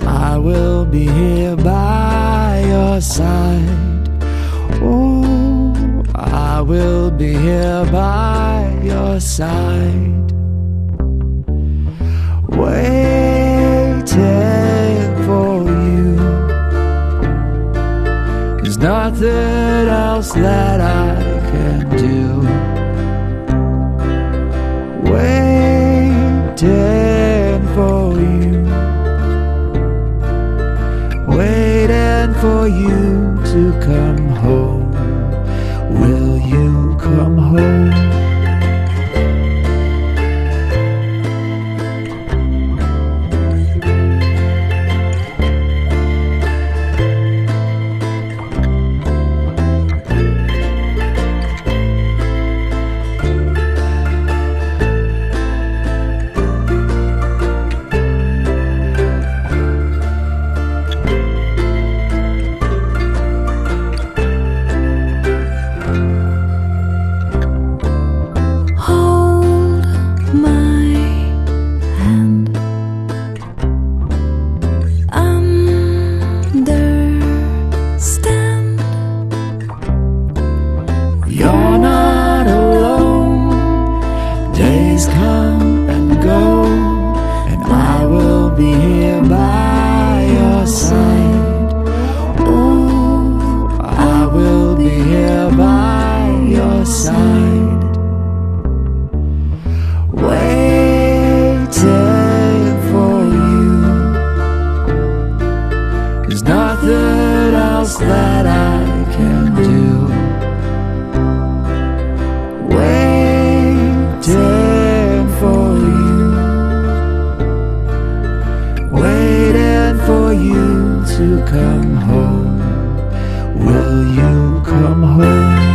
I will be here by your side. Oh, I will be here by your side, waiting for you. There's nothing else that I can do. Waiting for you, waiting for you to come home. Will you come home? You're not alone. Days come and go, and I will be here by your side. Oh, I will be here by your side, waiting for you. There's nothing else that I can do. Waiting for you, waiting for you to come home. Will you come home?